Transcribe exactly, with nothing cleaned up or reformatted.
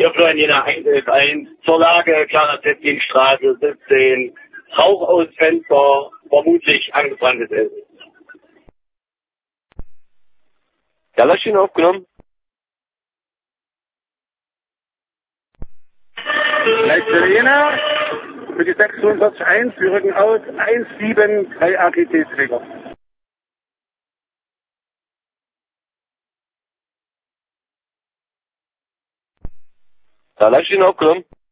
Ja, Florian, jeder eins elf eins. Zur Lage, Clara Zetkinstraße, siebzehn. Rauch aus Fenster, vermutlich angebranntes Essen. Galaschin aufgenommen. Leitstelle Jena, für die sechshundertvierzig eins, wir rücken aus, eins sieben drei A G T-Träger. Galaschin aufgenommen.